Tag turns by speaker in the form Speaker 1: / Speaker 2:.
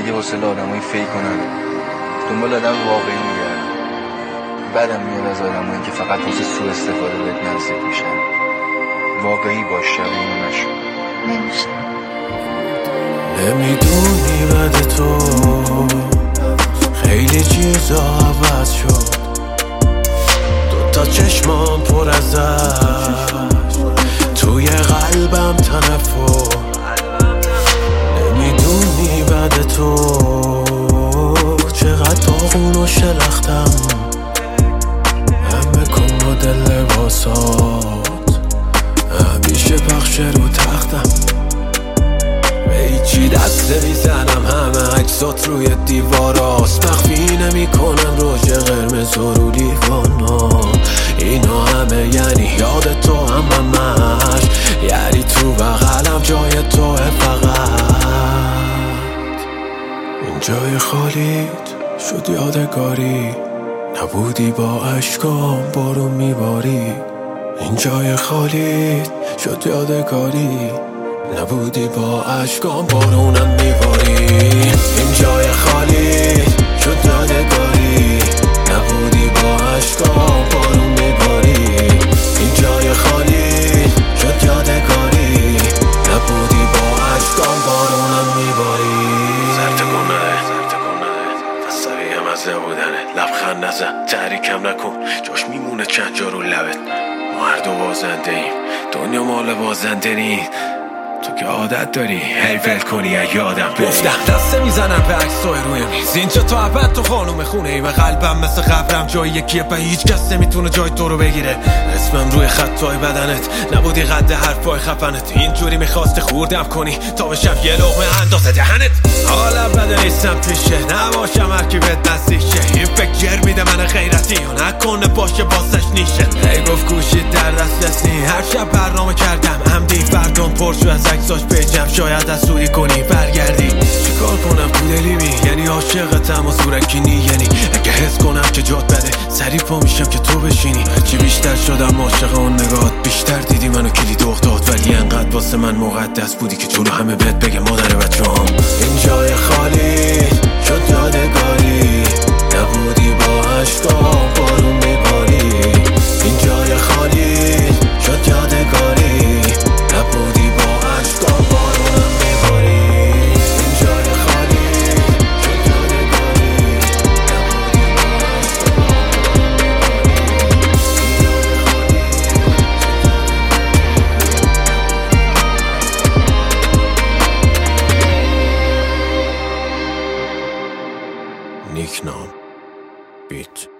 Speaker 1: دیگه حوصله آدمای فیک کنن، دنبال آدم واقعی میگردم. بدم میاد از آدمایی که فقط واسه سوء استفاده بهت نزدیک میشن. واقعی باش، شبیه اینو نشو.
Speaker 2: نمیشه.
Speaker 3: نمیدونی بعد تو خیلی چیزا عوض شد، دوتا چشمام پر از اشک، توی قلبم تنفر. نمیدونی بعد تو چقدر داغون و شلختم، همه کمد لباسات همیشه پخش رو تختم. به هیچی دست نمیزنم، همه عکسات روی دیواراست، مخفی نمی کنم روژ قرمز و رو لیوانا. اینا همه یعنی یاد تو، همش یعنی تو بغلم جای توه فقط. این جای خالیت شد یادگاری، نبودی با عشقام بارون میباری. این جای خالیت شد یادگاری، نبودی با عشقام بارونم میباری. این جای خالی شد یادگاری، نبودی با عشقام بارون میباری. این جای خالی شد یادگاری، نبودی با عشقام بارونم میباری. سرتکونه فسوی هم از نبودنه، لبخند نزن، تحریکم نکن، جاش میمونه چند جا رو لبت. ما هر دو بازنده ایم، دنیا مال بازنده نیست. تو که عادت داری هی ول کنی یادم بری. گفتم دسته میزنم به عکسای روی میز، اینجا تو ابد تو خانوم خونه ای و قلبم مثل قبرم جای یکیه و هیچ کس نمیتونه جای تو رو بگیره. اسمم روی خطای بدنت، نبودی قد حرفای خفنت. اینجوری میخواستی خوردم کنی تا بشم یه لقمه اندازه دهنت. حالا بده نیستم پیشه، نباشم هر کی بهت نزدیک شه. این فکر جر میده من غیرتی و نکنه باشه باسش نیشه. هی گفت گوشید در دست نی، هر شب برنامه کردم عمدی فردام پرشو از عکساش پیجم، شاید از سوری کنی برگردی. چیکار کنم کودلی می یعنی عاشقتم و زورکی یعنی اگه حس کنم که جات بده سری پا میشم که تو بشینی. هرچی بیشتر شدم عاشق اون نگات، بیشتر دیدی منو کلید افتاد، ولی انقدر واسه من مقدس بودی که جلو همه بهت بگم مادر بچه‌ام. این جای خالی شد یادگاری، نبودی با عشقام بارون میباری. این جای خالی شد یادگاری، نبودی با عشقام بارونم میباری. این جای خالی شد یادگاری، نبودی با عشقام. نیکنام بیت